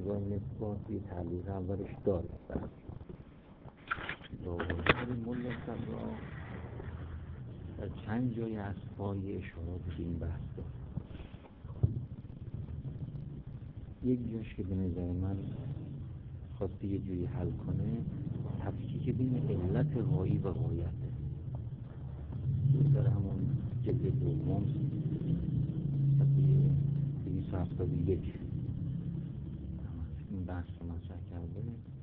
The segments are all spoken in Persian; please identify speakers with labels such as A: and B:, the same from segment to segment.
A: مقدار نسبات توی تعلیق اولش داره ولی ملا صدرا در چند جای از پای اشارات به این بحث داره. یک جاش که به نظر من خواسته یه جوری حل کنه تفکیک بین علت غایی و غایته در همون جلد دوم صفحه 271 این بحث رو مطرح کرده.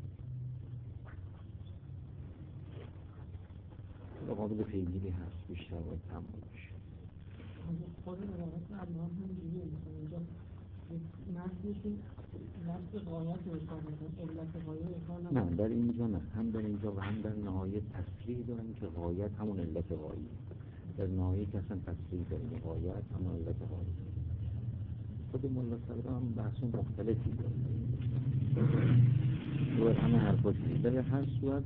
A: قابل پیگیری هست، بیشتر باید تمام بشه.
B: خود روایت علیان هم دیگه اینجا نفسشون نفس غایت رو اکار نکنه، علت غایت اکار نکنه.
A: نه در اینجا نه، هم در اینجا و هم در نهایت تصریح دارن که غایت همون علت غایی. در نهایت اصلا تصریح دارن که غایت همون علت غایی. خود ملا صدرا هم بحث مختلفی داره و همه حرفاتی در هر صورت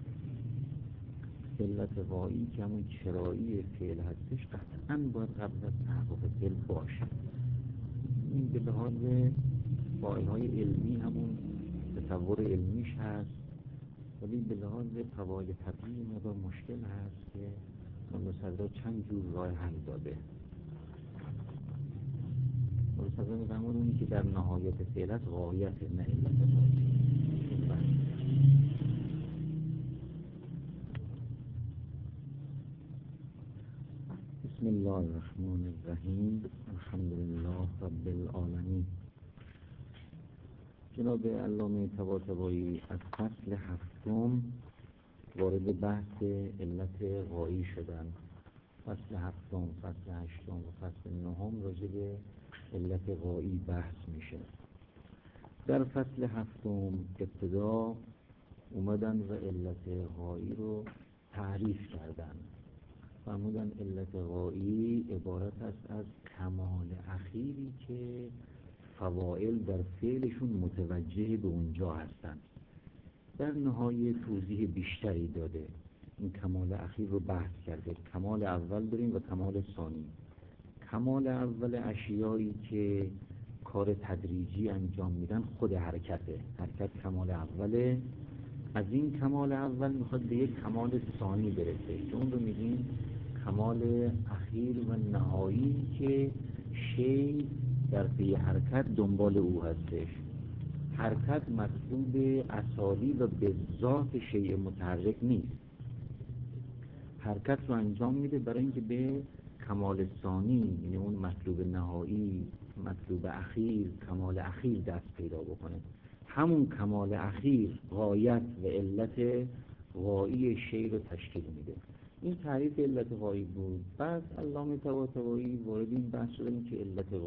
A: علت غایی که همون چرایی فعل هستش قطعاً باید قبل از تحقق فعل باشه. این به لحاظ فاعل‌های علمی همون تصور علمیش هست، ولی به لحاظ فواید طبیعی مقدار مشکل هست که ملا صدرا چند جور راه حل داده. ملا صدرا می‌فرماید اونی که در نهایت فعل هست غایت نه علت غایی. بسم الله الرحمن الرحیم. الحمدلله رب العالمین. جناب علامه طباطبایی از فصل هفتم وارد بحث علت غایی شدن. فصل هفتم، فصل هشتم و فصل نهم راجع به علت غایی بحث میشه. در فصل هفتم ابتدا اومدن و علت غایی رو تعریف کردن. فرمودن علت غایی عبارت است از کمال اخیری که فواعل در فعلشون متوجه به اونجا هستند. در نهایت توضیح بیشتری داده. این کمال اخیر رو بحث کرده. کمال اول داریم و کمال ثانی. کمال اول اشیایی که کار تدریجی انجام میدن خود حرکته. حرکت کمال اوله. از این کمال اول میخواد به یک کمال ثانی برسه که اون رو میگیم کمال اخیر و نهایی که شی در پی حرکت دنبال او هستش. حرکت مطلوب اصالی و به ذات شیء متحرک نیست. حرکت رو انجام میده برای اینکه به کمال ثانی، یعنی اون مطلوب نهایی، مطلوب اخیر، کمال اخیر دست پیدا بکنه. همون کمال اخیر غایت و علت غایی شی رو تشکیل میده. این تعریف علت غایی بود. بعد علامه طباطبایی وارد این بحث شدن که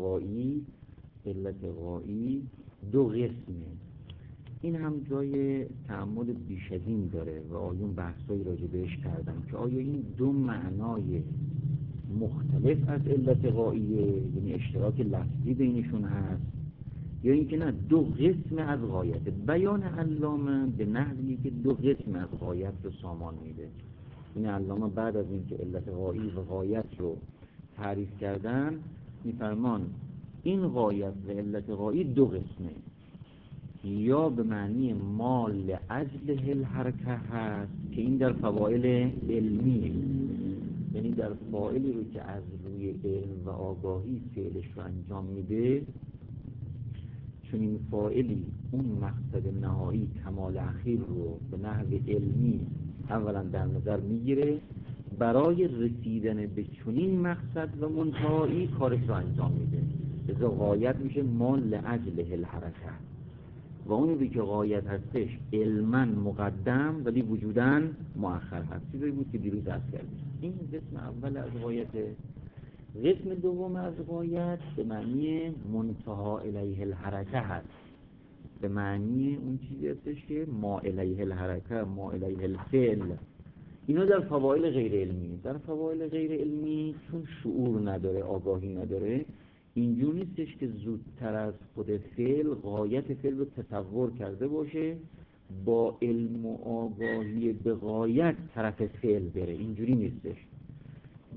A: علت غایی دو قسمه. این هم جای تأمل بیش از این داره و آیون بحثایی راجع بهش کردن که آیا این دو معنای مختلف از علت غاییه، یعنی اشتراک لفظی بینشون هست، یا اینکه نه دو قسم از غایت. بیان علامه به نحوی که دو قسم از غایت رو سامان میده. این علامه بعد از اینکه علت غایی و غایت رو تعریف کردن میفرمان این غایت و علت غایی دو قسمه. یا به معنی ما لاجل الحرکه هست که این در فواعل علمیه، یعنی در فاعلی رو که از روی علم و آگاهی فعلش رو انجام میده، چون این فاعلی اون مقصد نهایی کمال اخیر رو به نحو علمی اولا در نظر میگیره، برای رسیدن به چنین مقصد و منتهایی کارش رو انجام میده. لذا غایت میشه ما لاجل الحرکه و اون که غایت هستش علما مقدم ولی وجودا مؤخر هست. چیزی بود که دیروز عرض کردیم. این قسم اول از غایت. قسم دوم از غایت به معنی منتهی الیه الحرکه هست، به معنی اون چیزی هستش که ما الیه الحرکه، ما الیه الفعل. اینا در فواعل غیر علمی. در فواعل غیر علمی چون شعور نداره، آگاهی نداره، اینجور نیستش که زودتر از خود فعل غایت فعل رو تصور کرده باشه با علم و آگاهی به غایت طرف فعل بره. اینجوری نیستش،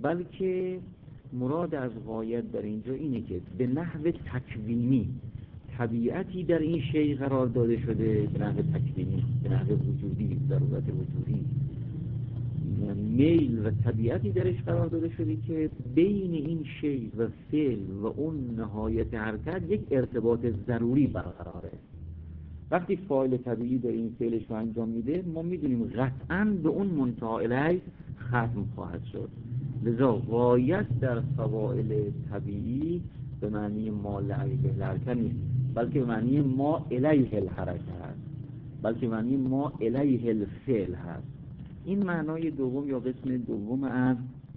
A: بلکه مراد از غایت در اینجا اینه که به نحو تکوینی طبیعتی در این شیء قرار داده شده به نحو تکوینی، به نحو وجودی، ضرورت وجودی، میل و طبیعتی درش قرار داده شده که بین این شیء و فعل و اون نهایت حرکت یک ارتباط ضروری برقراره. وقتی فاعل طبیعی در این فعلش رو انجام میده، ما میدونیم قطعاً به اون منتهی الیه ختم خواهد شد. لذا غایت در فواعل طبیعی به معنی ما الیه الحرکت نیست، بلکه به معنی ما الیه الحرکت هست، بلکه به معنی ما الیه الفعل هست. این معنای دوم یا قسم دوم از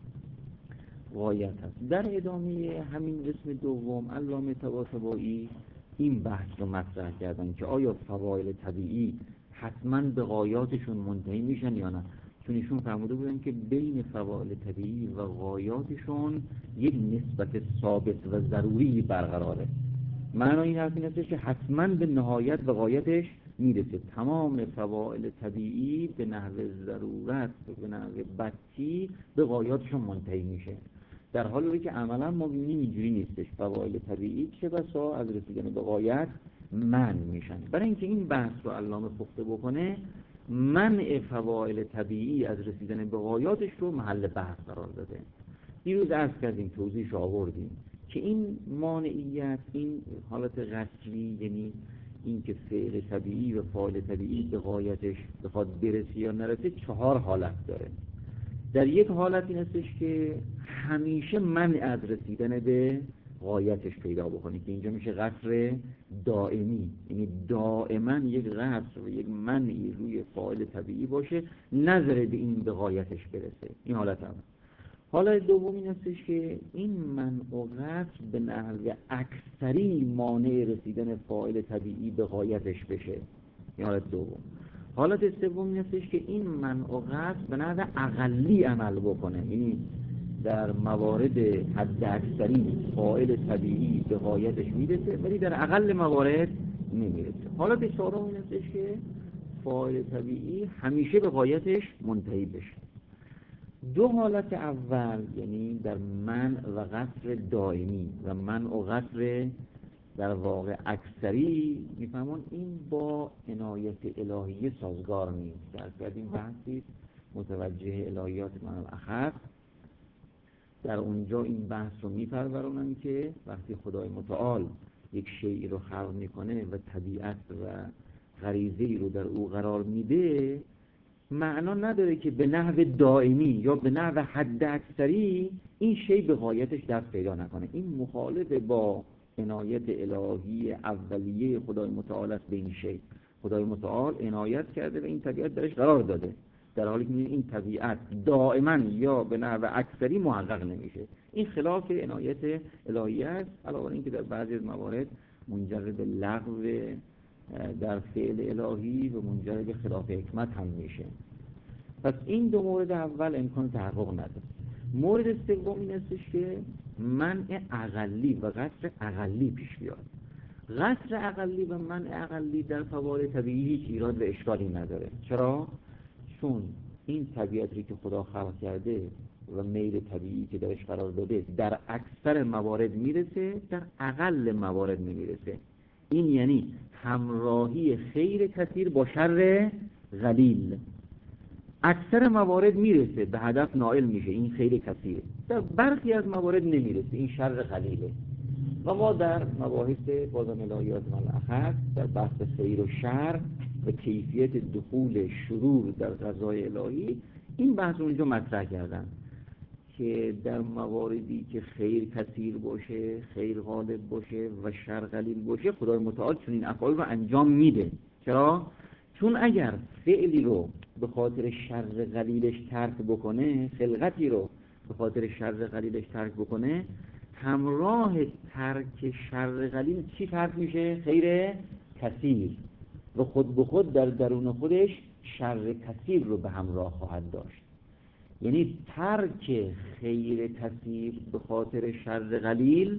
A: غایت هست. در ادامه همین قسم دوم علامه طباطبایی این بحث رو مطرح کردن که آیا فواعل طبیعی حتما به غایاتشون منتهی میشن یا نه، چون ایشون فرموده بودن که بین فواعل طبیعی و غایاتشون یک نسبت ثابت و ضروری برقراره. معنای این حرف این است که حتما به نهایت و غایتش میرسه. تمام فواعل طبیعی به نحو ضرورت و به نحو بطی به غایاتشون منتهی میشه، در حالی که عملا ما ببینیم اینجوری نیستش. فواعل طبیعی چه بسا از رسیدن به غایت منع میشن. برای اینکه این بحث رو علامه پخته بکنه، منع فواعل طبیعی از رسیدن به غایاتش رو محل بحث قرار داده. دیروز عرض کردیم، توضیحش آوردیم که این مانعیت، این حالت قصری، یعنی این که فعل طبیعی و فاعل طبیعی به غایتش بخواد برسه یا نرسه، 4 حالت داره. در یک حالت این هستش که همیشه منع از رسیدن به غایتش پیدا بکنه که اینجا میشه قصر دائمی، یعنی دائما یک قصر و یک منعی روی فاعل طبیعی باشه، نذاره به این به غایتش برسه. این حالت هم. حالت دوم این هستش که این منع و قصر به نحو اکثری مانع رسیدن فاعل طبیعی به غایتش بشه. این حالت دوم. حالت سوم این هستش که این منع و قصر به نحو اقلی عمل بکنه، یعنی در موارد حد اکثری فاعل طبیعی به غایتش میرسه ولی در اقل موارد نمیرسه. حالت چهارم این هستش که فاعل طبیعی همیشه به غایتش منتهی بشه. دو حالت اول، یعنی در منع و قصر دائمی و منع و قصر در واقع اکثری، میفهمون این با عنایت الهیه سازگار نیست. در این بحثی متوجه الهیات من الاخر، در اونجا این بحث رو میپرورونن که وقتی خدای متعال یک شیئی رو خلق میکنه و طبیعت و غریزه‌ای رو در او قرار میده، معنا نداره که به نحو دائمی یا به نحو حد اکثری این شی به غایتش دست پیدا نکنه. این مخالف با عنایت الهی اولیه خدای متعال است به این شی. خدای متعال عنایت کرده و این طبیعت درش قرار داده، در حالی که این طبیعت دائما یا به نحو اکثری محقق نمیشه. این خلاف عنایت الهی است، علاوه بر اینکه در بعضی از موارد منجر به لغو در فعل الهی و منجر به خلاف حکمت هم میشه. پس این دو مورد اول امکان تحقق نداره. مورد سوم این استش که منع اقلی و قصر اقلی پیش بیاد. قصر اقلی و منع اقلی در فواعل طبیعی هیچ ایراد و اشکالی نداره. چرا؟ چون این طبیعتی که خدا خلق کرده و میل طبیعی که درش قرار داده در اکثر موارد میرسه، در اقل موارد نمیرسه. این یعنی همراهی خیر کثیر با شر قلیل. اکثر موارد میرسه، به هدف نائل میشه، این خیر کثیر. در برخی از موارد نمیرسه، این شر قلیله. و ما در مباحث بازم الهیات الاخر در بحث خیر و شر و کیفیت دخول شرور در قضای الهی این بحث رو اونجا مطرح کردن که در مواردی که خیر کثیر باشه، خیر غالب باشه و شر قلیل باشه، خدای متعال چون این افعال رو انجام میده. چرا؟ چون اگر فعلی رو به خاطر شر قلیلش ترک بکنه، خلقتی رو به خاطر شر قلیلش ترک بکنه، همراه ترک شر قلیل چی ترک میشه؟ خیر کثیر، و خود به خود در درون خودش شر کثیر رو به همراه خواهد داشت. یعنی ترک خیر کثیر به خاطر شر قلیل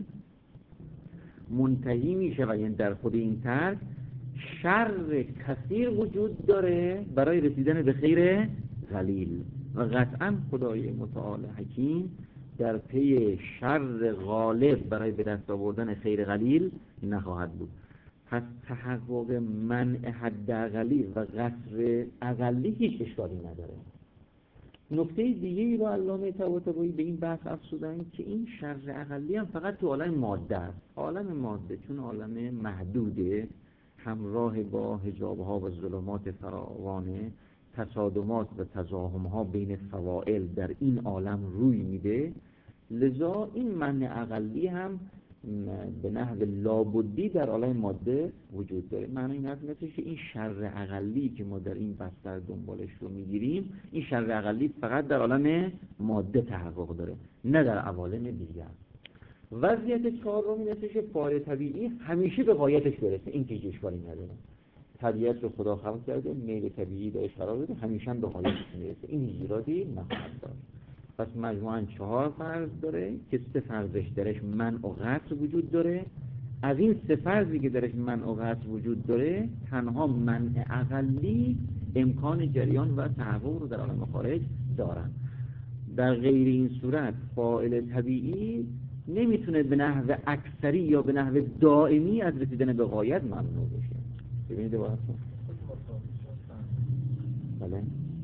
A: منتهی میشه و یعنی در خود این ترک شر کثیر وجود داره برای رسیدن به خیر قلیل. و قطعا خدای متعال حکیم در پی شر غالب برای به دست آوردن خیر قلیل نخواهد بود. پس تحقق منع حد اقلی و قصر اقلی هیچ اشکالی نداره. نکته دیگه‌ای رو علامه طباطبایی به این بحث افزودن که این شر اقلی هم فقط تو عالم ماده است. عالم ماده چون عالم محدوده، همراه با حجاب‌ها و ظلمات فراوان، تصادمات و تزاحم‌ها بین فواعل در این عالم روی میده، لذا این منع اقلی هم به نحو لابدی در عالم ماده وجود داره. معنی این هست که این شر اقلی که ما در این بستر دنبالش رو میگیریم، این شر اقلی فقط در عالم ماده تحقق داره، نه در عوالم دیگر. وضعیت چهارم این هستش که فاعل طبیعی همیشه به غایتش برسه، این که اشکالی نداره. طبیعت رو خدا خلق کرده، میل طبیعی داشت قرار بده، همیشه هم به غایتش میرسه، این ایرادی نخواهد داشت. پس مجموعاً 4 فرض داره که 3 فرضش درش منع و قطع وجود داره. از این 3 فرضی که درش منع و قطع وجود داره، تنها منع اقلی امکان جریان و تحقق رو در عالم خارج دارن. در غیر این صورت فاعل طبیعی نمیتونه به نحو اکثری یا به نحو دائمی از رسیدن به غایت ممنوع بشه. ببینید عبارتون بله،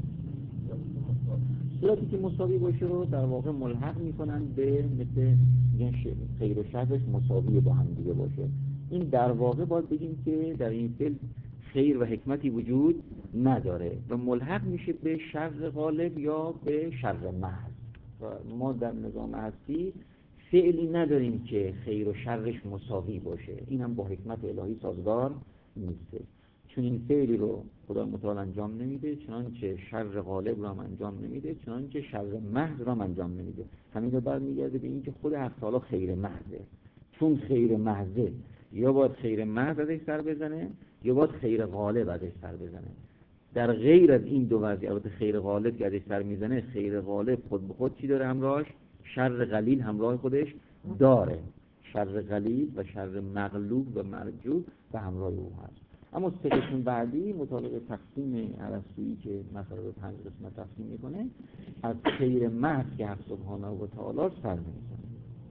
A: صورتی که مساوی باشه رو در واقع ملحق میکنن به مثل خیر و شرش مساوی با هم دیگه باشه. این در واقع باید بگیم که در این فعل خیر و حکمتی وجود نداره و ملحق میشه به شر غالب یا به شر محض. و ما در نظام هستی فعلی نداریم که خیر و شرش مساوی باشه، این هم با حکمت الهی سازگار نیسته. چون این فعلی رو خدا متعال انجام نمیده، چنانچه شر غالب رو هم انجام نمیده، چنانچه شر محض رو هم انجام نمیده. همین رو برمیگرده به این که خود حق تعالی خیر محضه. چون خیر محضه، یا باید خیر محض ازش سر بزنه یا باید خیر غالب ازش سر بزنه. در غیر از این دو وضع، البته خیر غالب که ازش سر میزنه، خیر غالب خود به خود چی داره همراهش؟ شر قلیل همراه خودش داره. شر قلیل و شر مغلوب و مرجوب به همراه او هست. اما 3 قسم بعدی مطابق تقسیم ارسطویی که مسائل رو 5 قسمت تقسیم میکنه، از خیر محض که حق سبحانه و تعالی سر نمیزنه.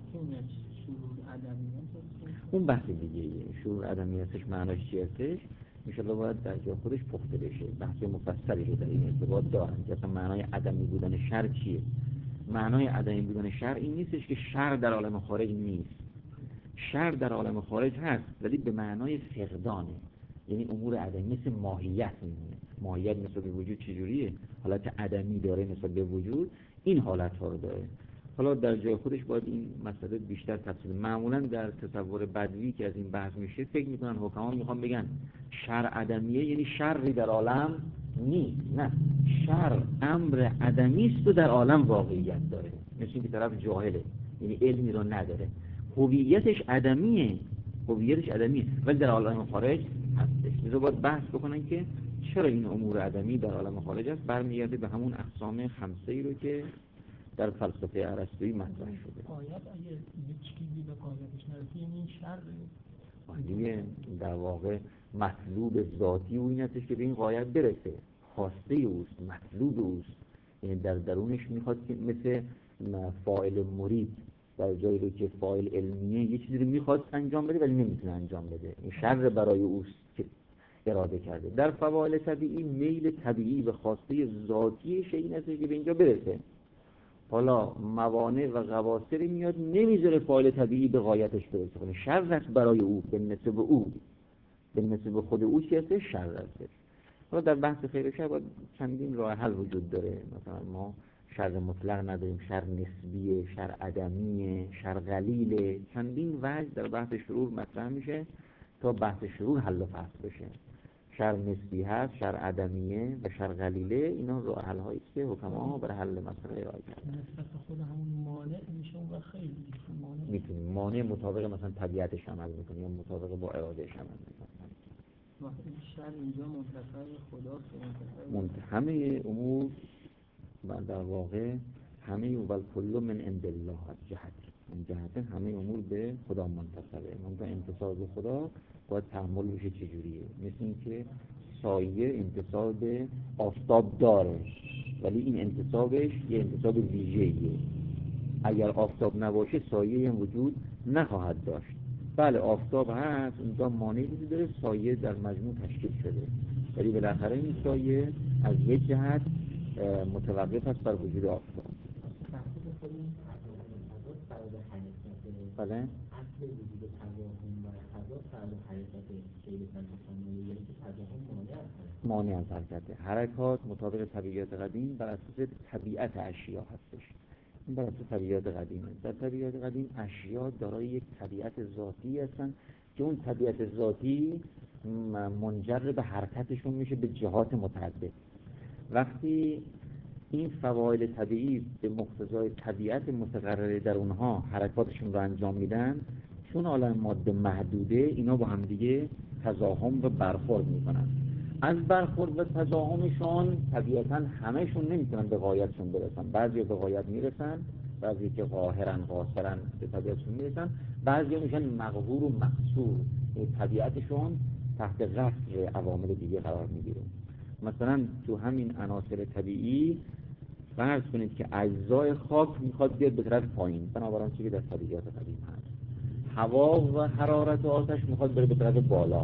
A: اون بحث دیگه ایه. شعور عدمیتش معناش چی هستش؟ انشاءالله باید در جای خودش پخته بشه. بحث مفصلی رو در این ارتباط دارن که اصلا معنای عدمی بودن شر چیه. معنای عدمی بودن شر این نیستش که شر در عالم خارج نیست. شر در عالم خارج هست ولی به معنای فقدانه، یعنی امور عدمی مثل ماهیت میمونه. ماهیت نسبت به وجود چجوریه؟ حالت عدمی داره نسبت به وجود، این حالت ها رو داره. حالا در جای خودش باید این مسئله بیشتر تفصیل. معمولا در تصور بدوی که از این بحث میشه فکر میکنن حکما میخوان بگن شر عدمیه یعنی شری در عالم نیست. نه، شر امر عدمی است و در عالم واقعیت داره، مثل اینکه طرف جاهله، یعنی علمی رو نداره، هویتش عدمیه، ولی در عالم خارج هستش. لذا باید بحث بکنن که چرا این امور عدمی در عالم خارج است. برمیگرده به همون اقسام 5 رو که در فلسفه ارسطویی مطرح شده.
B: قایت اگه چیزی به قایتش نرسه یعنی این شر
A: دیگه در واقع مطلوب ذاتی او این هستش که به این قایت برسه، خواسته اوست، مطلوب اوست، یعنی در درونش میخواد که مثل فاعل مرید در جایی رو که فاعل علمیه یه چیزی رو میخواد انجام بده ولی نمیتونه انجام بده، این شر برای اوست که اراده کرده. در فواعل طبیعی میل طبیعی و خواسته ذاتی شیء این هستش که به اینجا برسه. حالا موانع و قواصری میاد نمیذاره فاعل طبیعی به غایتش برسه کنه، شر است برای او، به نسبت او، به نسبت خود او چی هست؟ شر است. حالا در بحث خیر و شر باید چندین راه حل وجود داره. مثلا ما شر مطلق نداریم، شر نسبیه، شر عدمیه، شر قلیله، چندین وجه در بحث شرور مطرح میشه تا بحث شرور حل و فصل بشه. شر نسبی هست، شر عدمیه و شر قلیله، اینا راه حل هایی است که حکما برای حل مسئله ارائه کردن.
B: نسبت خود همون مانع میشه و خیلی مانع
A: میتونیم مانع مطابق مثلا طبیعتش عمل میکنه یا مطابق با ارادهش عمل میکنه.
B: این شر اینجا منتفع خداست،
A: همه امور و در واقع همه اول کل من عند الله جهت، این جهت همه امور به خدا منتسبه. منتها انتصاب به خدا باید تحمل بشه چجوریه. مثل این که سایه انتصاب به آفتاب داره ولی این انتصابش یه انتصاب ویژه‌ایه. اگر آفتاب نباشه سایه هم وجود نخواهد داشت. بله آفتاب هست، اونجا مانعی وجود داره، سایه در مجموع تشکیل شده، ولی بالاخره این سایه از یک جهت متوقف است بر وجود آفتاب. بله
C: اصل وجود تضاهم و تضاد فرد حرکت غیر تضاهمی، یعنی که تضاهم
A: مانع از حرکت. حرکات مطابق طبیعیات قدیم بر اساس طبیعت اشیا هستش. این بر اساس طبیعیات قدیمه. در طبیعیات قدیم اشیا دارای یک طبیعت ذاتی هستن که اون طبیعت ذاتی منجر به حرکتشون میشه به جهات متعدد. وقتی این فواعل طبیعی به مقتضای طبیعت متقرره در اونها حرکاتشون رو انجام میدن، چون عالم ماده محدوده، اینا با هم دیگه تزاحم و برخورد میکنن. از برخورد و تزاحمشون طبیعتاً همهشون نمیتونن به غایتشون برسن. بعضی به غایت میرسن، بعضی که قاهرن قاصرن به طبیعتشون میرسن، بعضی میشن مقهور و مقصور، طبیعتشون تحت قصر عوامل دیگه قرار میگیره. مثلا تو همین عناصر طبیعی فرض کنید که اجزای خاک میخواد بیاد به طرف پایین، بنابراین چیزی در طبیعیات قدیم هست. هوا و حرارت آتش میخواد بره به طرف بالا،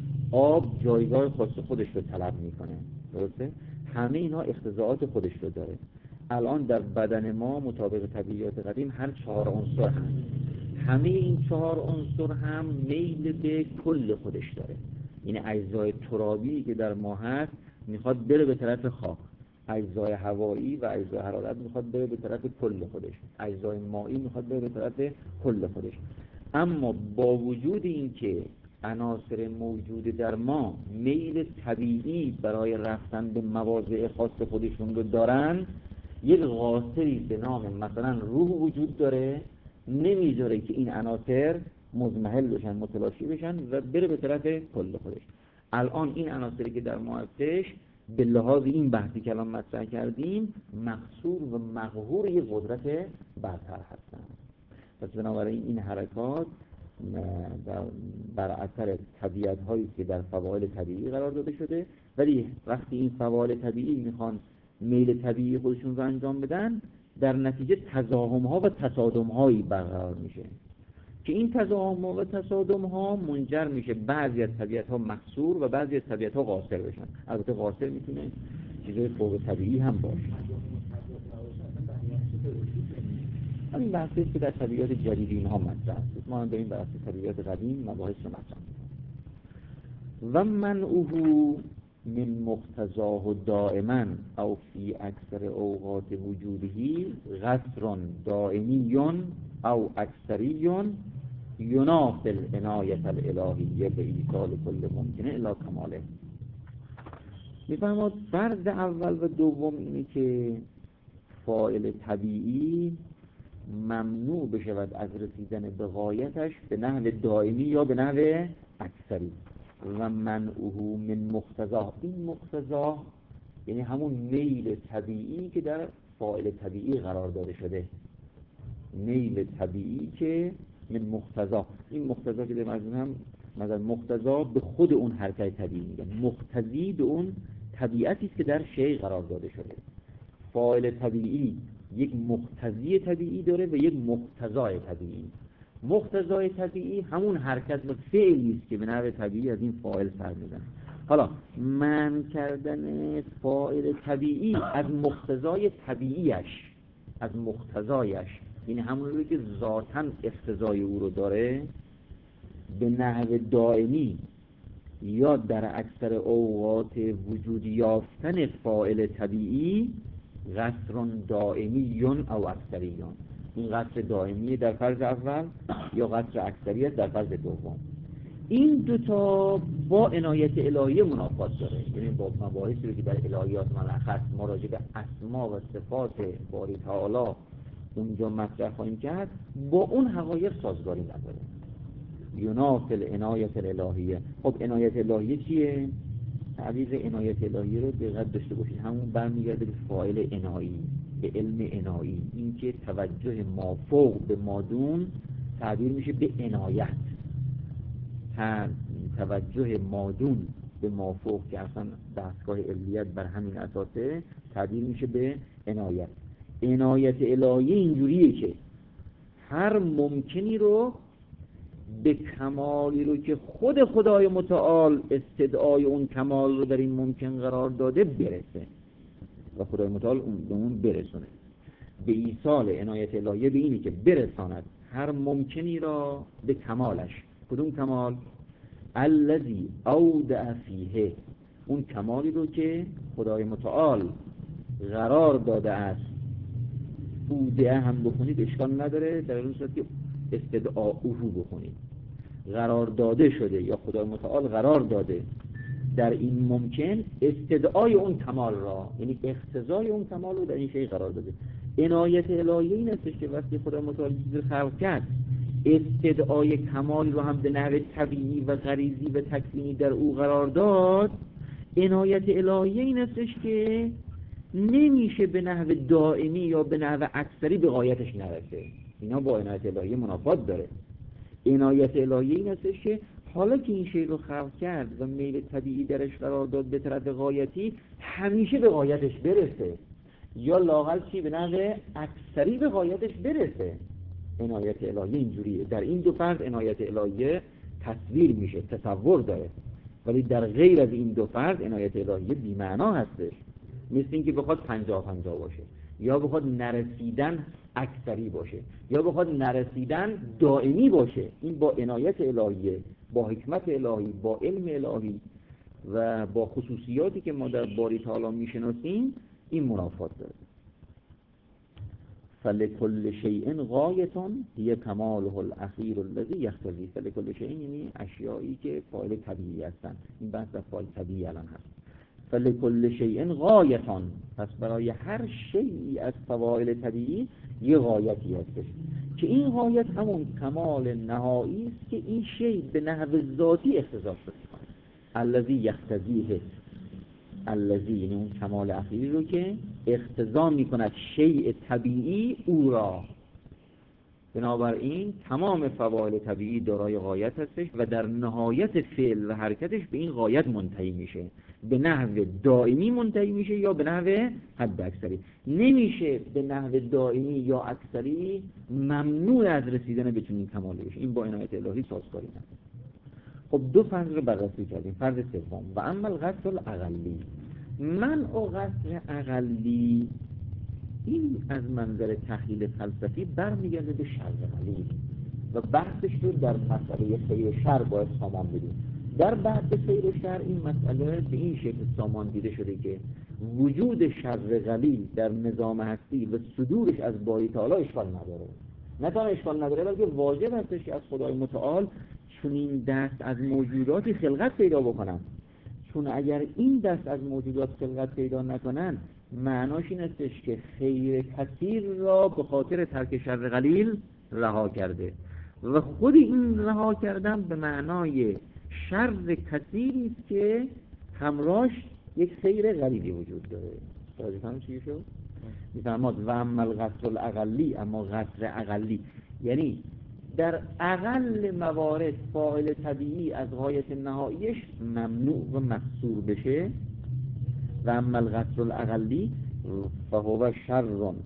A: آب جایگاه خاص خودش رو طلب میکنه، درسته؟ همه اینا اقتضاعات خودش رو داره. الان در بدن ما مطابق طبیعیات قدیم هر 4 عنصر هست، همه این 4 عنصر هم میل به کل خودش داره. این اجزای ترابی که در ما هست میخواد بره به طرف خاک، اجزای هوایی و اجزای حرارت میخواد بره به طرف کل خودش، اجزای مایی میخواد بره به طرف کل خودش. اما با وجود این که عناصر موجود در ما میل طبیعی برای رفتن به مواضع خاص خودشون رو دارن، یک قاصری به نام مثلا روح وجود داره، نمیذاره که این عناصر مضمحل بشن، متلاشی بشن و بره به طرف کل خودش. الان این عناصری که در ما هستش به لحاظ این بحثی که الان مطرح کردیم مقصور و مقهور یک قدرت برتر هستن. پس بنابراین این حرکات بر اثر طبیعت هایی که در فواعل طبیعی قرار داده شده، ولی وقتی این فواعل طبیعی میخوان میل طبیعی خودشون رو انجام بدن، در نتیجه تزاحم ها و تصادم هایی برقرار میشه که این تزاحم ها و تصادم ها منجر میشه بعضی از طبیعت ها مقصور و بعضی از طبیعت ها قاصر بشن. البته قاصر میتونه چیزای فوق طبیعی هم باشه. این بحثی که در طبیعت جدید اینها مطرح است. ما هم داریم بحث طبیعت قدیم مباحث رو مطرح و منعه من مقتضاه دائما او فی اکثر اوقات وجوده قصر دائمی او اکثری ینافی العنایة الالهیه به ایصال کل ممکنه الی کماله. میفرماد فرض اول و دوم اینه که فاعل طبیعی ممنوع بشود از رسیدن به غایتش به نحو دائمی یا به نحو اکثری. و منعه من مقتضاه، این مقتضا یعنی همون میل طبیعی که در فاعل طبیعی قرار داده شده، میل طبیعی که من مقتضا، این مقتضا که در مجموع هم مثلا مقتضا به خود اون حرکت طبیعی میگن، مقتضی به اون طبیعتی است که در شیء قرار داده شده. فاعل طبیعی یک مقتضی طبیعی داره و یک مقتضای طبیعی. مقتضای طبیعی همون حرکت و فعلی است که به نحو طبیعی از این فاعل سر میزنه. حالا منع کردن فاعل طبیعی از مقتضای طبیعیش، از مقتضایش، یعنی همون رو که ذاتاً اقتضای او رو داره، به نحو دائمی یا در اکثر اوقات وجود یافتن فاعل طبیعی قصر دائمی او اکثری. این قصر دائمی در فرض اول یا قصر اکثریت در فرض دوم. این دوتا با عنایت الهیه منافات داره، یعنی با مباحثی رو که در الهیات ملخص ما راجع به اسما و صفات باری تعالی اونجا مطرح خواهیم کرد، با اون حقایق سازگاری نداره. ینافی العنایة الالهیه. خب عنایت الهیه چیه؟ تعبیر عنایت الهیه رو دقت داشته باشید، همون برمیگرده به فاعل عنایی، به علم عنایی، این که توجه مافوق به مادون تعبیر میشه به عنایت، توجه مادون به مافوق که اصلا دستگاه علیت بر همین اساسه تعبیر میشه به عنایت. عنایت الهی اینجوریه که هر ممکنی رو به کمالی رو که خود خدای متعال استدعای اون کمال رو در این ممکن قرار داده برسه و خدای متعال به اون برسونه. به ایصال عنایت الهیه به اینی که برساند هر ممکنی را به کمالش. کدوم کمال؟ الذی اودع فیه، اون کمالی رو که خدای متعال قرار داده است. اودعه هم بخونید اشکال نداره، در این صورت که استدعاءه بخونید. قرار داده شده یا خدای متعال قرار داده در این ممکن استدعای اون کمال را، یعنی اقتضای اون کمال رو در این شیء قرار داده. عنایت الهیه این است که وقتی خدای متعال چیزی خلق کرد استدعای کمال رو هم به نحو طبیعی و غریزی و تکوینی در او قرار داد. عنایت الهیه این است که نمیشه به نحو دائمی یا به نحو اکثری به غایتش نرسه. اینا با عنایت الهیه منافات داره. عنایت الهیه این است که حالا که این شیء رو خلق کرد و میل طبیعی درش قرار داد به طرف غایتی، همیشه به غایتش برسه یا لااقل چی به نحو اکثری به غایتش برسه. عنایت الهیه اینجوریه. در این دو فرد عنایت الهیه تصویر میشه، تصور داره، ولی در غیر از این دو فرد عنایت الهیه بی‌معنا هستش. مثل اینکه بخواد 50-50 باشه، یا بخواد نرسیدن اکثری باشه، یا بخواد نرسیدن دائمی باشه. این با عنایت الهیه، با حکمت الهی، با علم الهی و با خصوصیاتی که ما در باری تعالی میشناسیم این منافات داره. فلکل شیء غایة هی کماله الاخیر الذی یقتضی. فلکل شیء یعنی اشیایی که فاعل طبیعی هستن. این بحث در فاعل طبیعی الان هست. فلکل شیء غایة، پس برای هر شیئی از فواعل طبیعی یه غایتی هستش که این غایت همون کمال نهایی است که این شیء به نحو ذاتی اختصاص می‌کنه. الذی یقتضیه، الذی یعنی اون کمال اخیری رو که اقتضا می‌کند شیء طبیعی او را. بنابراین تمام فواعل طبیعی دارای غایت هستش و در نهایت فعل و حرکتش به این غایت منتهی میشه. به نحو دائمی منتهی میشه یا به نحو حد اکثری. نمیشه به نحو دائمی یا اکثری ممنوع از رسیدن به چنین کمالی بشه. این با عنایت الهی سازگاری نداره. خب دو فرض رو بررسی کردیم. فرض سوم و اما القصر الاقلی، منع و قصر اقلی، این از منظر تحلیل فلسفی برمیگرده به شر غلیظ و بحثش رو در مسئله خیر و شر باید سامان بدیم. در بحث خیر و شر این مسئله به این شکل سامان دیده شده که وجود شر غلیظ در نظام هستی و صدورش از باری تعالی اشکال نداره. نه تنها اشکال نداره بلکه واجب هستش که از خدای متعال چنین دست از موجوداتی خلقت پیدا بکنن. چون اگر این دست از موجودات خلقت پیدا نکنن، معناش این استش که خیر کثیر را به خاطر ترک شر قلیل رها کرده و خود این رها کردن به معنای شر کثیری است که همراهش یک خیر قلیلی وجود داره. توجه چی شد؟ میفرماد و اما القصر الاقلی، اما قصر اقلی یعنی در اقل موارد فاعل طبیعی از غایت نهاییش ممنوع و مقصور بشه. و اما القصر الاقلی فهو شر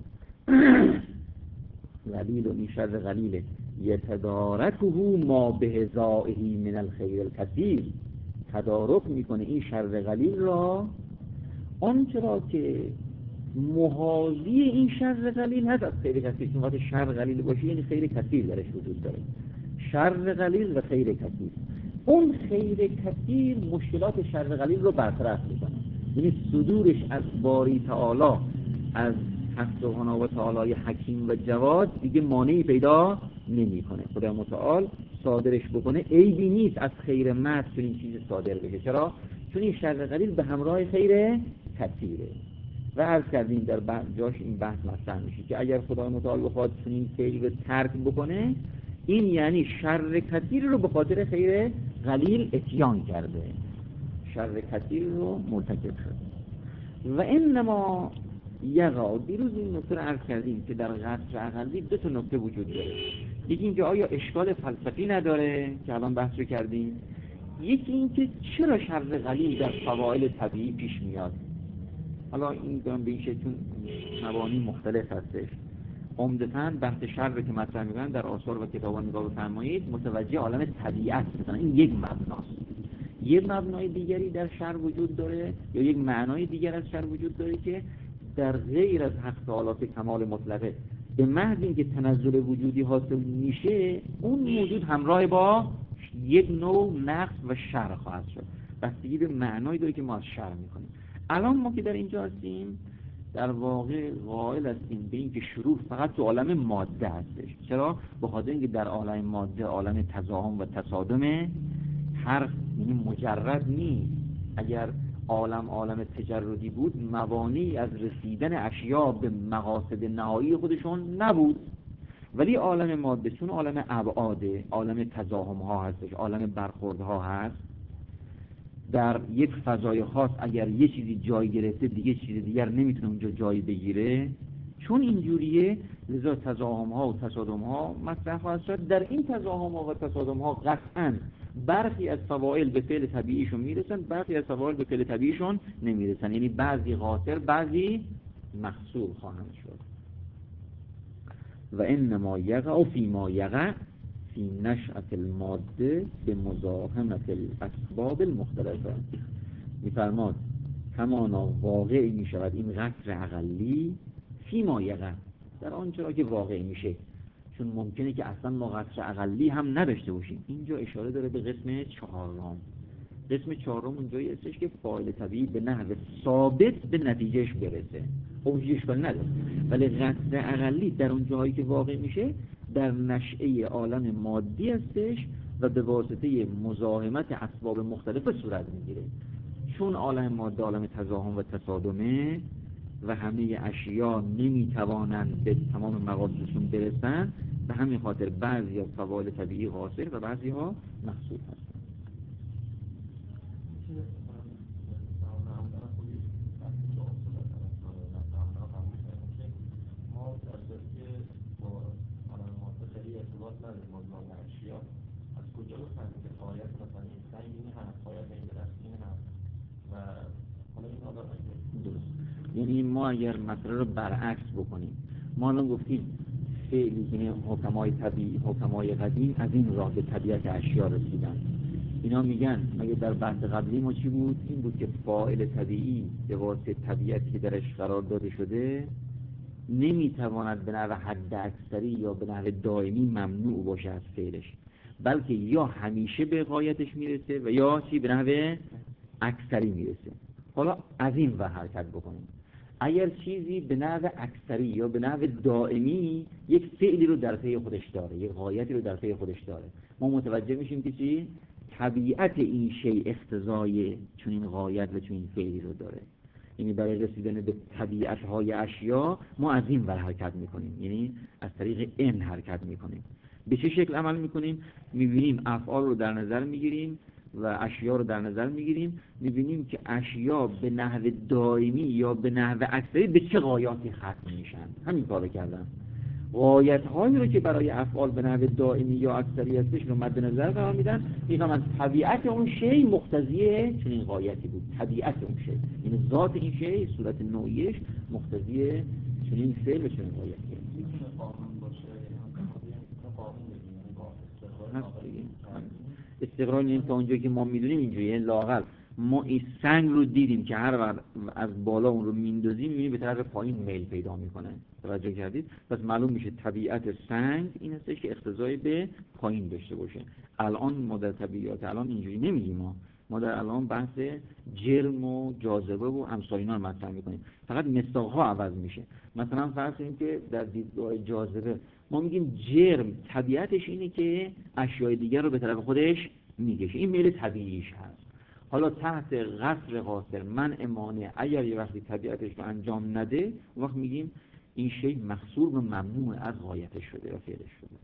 A: قلیل، این شر قلیل یتدارکه ما بهزائه من الخیر الکثیر، تدارک میکنه این شر قلیل را آنچه را که محاذی این شر قلیل هست از خیر کثیر. چون وقتی شر قلیل باشه یعنی خیر کثیر درش وجود داره. شر قلیل و خیر کثیر، اون خیر کثیر مشکلات شر قلیل رو برطرف میکنه. یعنی صدورش از باری تعالی، از حق سبحانه و تعالی حکیم و جواد دیگه مانعی پیدا نمیکنه. خدا متعال صادرش بکنه عیبی نیست از خیر محض چون این چیز صادر بشه. چرا؟ چون این شر قلیل به همراه خیر کثیره. و عرض کردیم در جاش این بحث مطرح میشه که اگر خدا متعال بخواد چنین خیر رو ترک بکنه، این یعنی شر کثیر رو به خاطر خیر قلیل اتیان کرده، شر کثیر رو مرتکب شده. و انما یقع، دیروز این نکته رو عرض کردیم که در قصر اقلی دو تا نکته وجود داره. یکی اینکه آیا اشکال فلسفی نداره که الان بحث رو کردیم، یکی اینکه چرا شر قلیل در فواعل طبیعی پیش میاد. حالا این دارم به این شکل مبانی مختلف هستش. عمدتاً بحث شر رو که مطرح می‌کنن در آثار و کتابان نگاه بفرمایید متوجه عالم طبیعت می‌شن. این یک مبناست. یک مبنای دیگری در شر وجود داره یا یک معنای دیگر از شر وجود داره که در غیر از حق تعالی کمال مطلقه به محض اینکه تنزل وجودی حاصل میشه اون موجود همراه با یک نوع نقص و شر خواهد شد. بستگی به معنایی داره که ما از شر میکنیم. الان ما که در اینجا هستیم در واقع قائل هستیم به اینکه شروع فقط تو عالم ماده هستش. چرا؟ به خاطر اینکه در عالم ماده عالم تزاحم و تصادمه، هر یعنی مجرد نیست. اگر عالم تجردی بود موانعی از رسیدن اشیاء به مقاصد نهایی خودشون نبود، ولی عالم ماده چون عالم ابعاده، عالم تزاحم ها هستش، عالم برخورد ها هست، در یک فضای خاص اگر یه چیزی جای گرفته دیگه چیز دیگر نمیتونه اونجا جای بگیره. چون اینجوریه لذا تزاحم ها و تصادم ها مطرح خواهد شد. در این تزاحم ها و تصادم ها قطعاً برخی از فواعل به فعل طبیعیشون میرسن، برخی از فواعل به فعل طبیعیشون نمیرسن، یعنی بعضی قاصر بعضی محصول خواهند شد. و انما یقع فی ما یقع فی نشأة الماده به مزاحمت الاسباب المختلفه. میفرماد همانا واقع می شود این قصر اقلی فی ما یقع، در آنچه را که واقع میشه. چون ممکنه که اصلا ما قصر اقلی هم نداشته باشیم. اینجا اشاره داره به قسم چهارم. قسم چهارم اونجایی هستش که فاعل طبیعی به نحو ثابت به نتیجهش برسه. خب هیچ اشکالی نداره، ولی قصر اقلی در اون جایی که واقع میشه در نشأه عالم مادی هستش و به واسطه مزاحمت اسباب مختلفه صورت میگیره. چون عالم ماده عالم تزاحم و تصادمه و همه اشیاء نمیتوانند به تمام مقاصدشون برسن، به همین خاطر بعضی از فواعل طبیعی قاصر و بعضی ها محصول هستند.
C: از کجا بفهمیم که قایت مثلا این سنگ این هست، قایت این درخت این هست و حالا این آدم
A: درست. یعنی ما اگر مسئله رو برعکس بکنیم، ما الان گفتیم فعلی که حکمای طبیعی، حکمای قدیم از این راه به طبیعت اشیاء رسیدن. اینا میگن مگه در بحث قبلی ما چی بود؟ این بود که فاعل طبیعی به واسطه طبیعتی که درش قرار داده شده نمیتواند به نحو حد اکثری یا به نحو دائمی ممنوع باشه از فعلش، بلکه یا همیشه به غایتش میرسه و یا چی به نحو اکثری میرسه. حالا از این و حرکت بکنیم. اگر چیزی به نحو اکثری یا به نحو دائمی یک فعلی رو در پی خودش داره، یک غایتی رو در پی خودش داره، ما متوجه میشیم که چی؟ طبیعت این شی اقتضای چون این غایت و چون این فعلی رو داره. یعنی برای رسیدن به طبیعت‌های اشیاء ما از این ور حرکت میکنیم، یعنی از طریق این حرکت میکنیم. به چه شکل عمل میکنیم؟ میبینیم افعال رو در نظر میگیریم و اشیاء رو در نظر میگیریم، میبینیم که اشیاء به نحو دائمی یا به نحو اکثری به چه غایاتی ختم میشن. همین کارو کردم. غایت‌هایی رو که برای افعال به نحو دائمی یا اکثری هستش رو مد نظر قرار میدن، میگم از طبیعت اون شی مقتضی چنین غایتی بود. طبیعت اون شی، یعنی ذات این شی، صورت نوعیش مقتضی چنین فعل و چنین غایتی. استقرار این تا اونجایی که ما میدونیم اینجوریه. یعنی لااقل ما این سنگ رو دیدیم که هر وقت از بالا اون رو میندازیم میبینیم به طرف پایین میل پیدا میکنه. توجه کردید؟ پس معلوم میشه طبیعت سنگ این هستش که اقتضای به پایین داشته باشه. الان ما در طبیعت الان اینجوری نمیگیم. ما در الان بحث جرم و جاذبه و امثال اینا رو مطرح میکنیم. فقط مصداق‌ها عوض میشه. مثلا فرض کنیم که در دیدگاه جاذبه ما میگیم جرم طبیعتش اینه که اشیاء دیگر رو به طرف خودش میکشه. این میل طبیعیش هست. حالا تحت قصر قاصر منع مانع اگر یه وقتی طبیعتش رو انجام نده، وقت میگیم این شی مخصوص و ممنوع از غایتش شده و فعلش شده.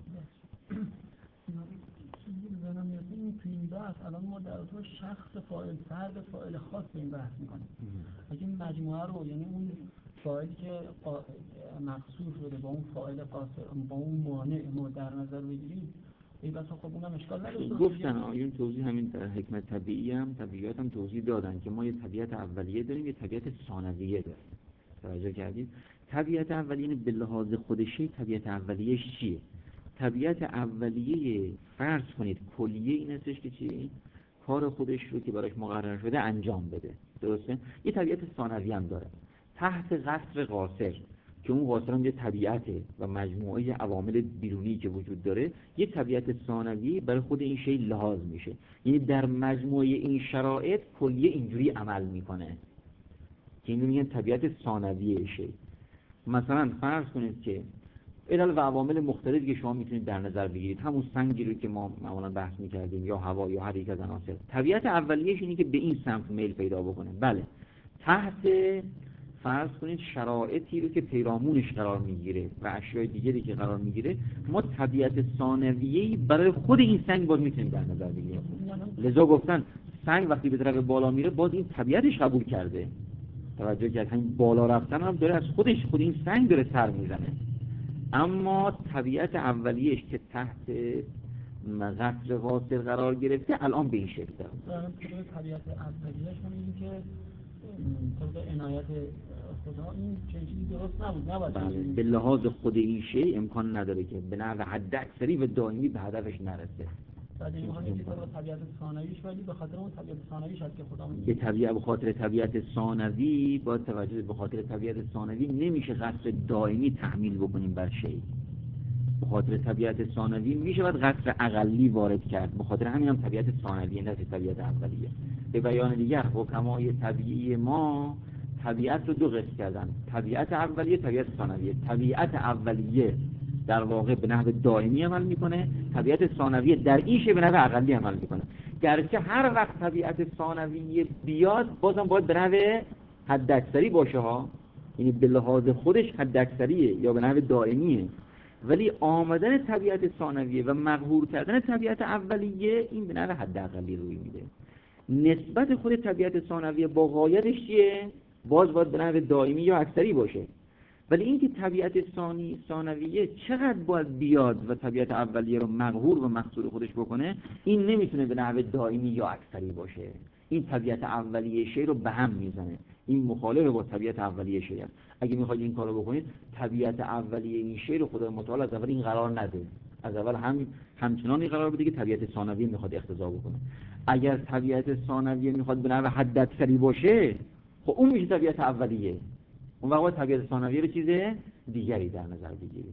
B: این تو این بحث الان ما در تو شخص فاعل، فرد فاعل خاص به این بحث میکنیم. اگه این مجموعه رو، یعنی اون فاعلی که مخصوص شده با اون فاعل قاصر با اون مانع ما در نظر بگیریم، این بحث خب اونم اشکال نداره.
A: گفتن آیون توضیح همین در حکمت طبیعی هم طبیعیات هم توضیح دادن که ما یه طبیعت اولیه داریم، یه طبیعت ثانویه داریم. توجه کردید؟ طبیعت اولیه یعنی به لحاظ خودشه طبیعت اولیهش چیه؟ طبیعت اولیه فرض کنید کلیه این هستش که چی؟ کار خودش رو که براش مقرر شده انجام بده. درسته؟ یه طبیعت ثانوی هم داره تحت قصر قاصر که اون قاصر هم یه طبیعته و مجموعه عوامل بیرونی که وجود داره یه طبیعت ثانوی برای خود این شی لحاظ میشه. یعنی در مجموعه این شرایط کلیه اینجوری عمل میکنه که اینو میگن طبیعت ثانویه شی. مثلا فرض کنید که علل و عوامل مختلفی که شما میتونید در نظر بگیرید، همون سنگی رو که ما معمولا بحث میکردیم یا هوا یا هر یک از عناصر، طبیعت اولیه‌اش اینه که به این سمت میل پیدا بکنه. بله، تحت فرض کنید شرایطی رو که پیرامونش قرار میگیره و اشیاء دیگری که قرار میگیره، ما طبیعت ثانویه‌ای برای خود این سنگ باز میتونیم در نظر بگیریم. لذا گفتن سنگ وقتی به طرف بالا میره باز این طبیعتش قبول کرده. توجه کرد همین بالا رفتن هم داره از خود این سنگ داره سر میزنه. اما طبیعت اولیه‌اش که تحت قصر قاصر قرار گرفته الان به این شکل داره.
B: طبیعت اولیه‌اش میگیم که طبق عنایت خدا این چیزی درست نبود.
A: بله، به لحاظ خود این شی امکان نداره که به نحو حد اکثری و دائمی به هدفش نرسه.
B: بعد این می‌خواد که طبیعت ثانویش ولی به خاطر اون طبیعت ثانویش هست که خدا
A: میگه طبیعت به خاطر طبیعت ثانوی با توجه به خاطر طبیعت ثانوی نمیشه قصر دائمی تحمیل بکنیم بر شی. به خاطر طبیعت ثانوی میشه باید قصر اقلی وارد کرد. به خاطر همین هم طبیعت ثانویه نه طبیعت اولیه. به بیان دیگر حکمای طبیعی ما طبیعت رو دو قسم کردن، طبیعت اولیه، طبیعت ثانویه. طبیعت اولیه در واقع به نحو دائمی عمل میکنه، طبیعت ثانویه در این شی به نحو اقلی عمل میکنه. گرچه هر وقت طبیعت ثانویه بیاد بازم باید به نحو حد اکثری باشه ها، یعنی به لحاظ خودش حد اکثریه یا به نحو دائمیه، ولی آمدن طبیعت ثانویه و مقهور کردن طبیعت اولیه این به نحو حد اقلی روی میده. نسبت خود طبیعت ثانویه با غایتش چیه؟ باز باید به نحو دائمی یا اکثری باشه. ولی اینکه طبیعت ثانویه چقدر باید بیاد و طبیعت اولیه رو مقهور و مقصور خودش بکنه، این نمیتونه به نحو دائمی یا اکثری باشه. این طبیعت اولیه شی رو به هم میزنه. این مخالف با طبیعت اولیه شی است. اگه میخواید این کارو بکنید طبیعت اولیه این شی رو خدای متعال از اول این قرار نده. از اول همچنان این قرار بده که طبیعت ثانویه میخواد اقتضا بکنه. اگر طبیعت ثانویه میخواد به نحو حد اکثری باشه، خب اون میشه طبیعت اولیه. اون وقت طبیعت ثانویه رو چیز دیگری در نظر بگیریم.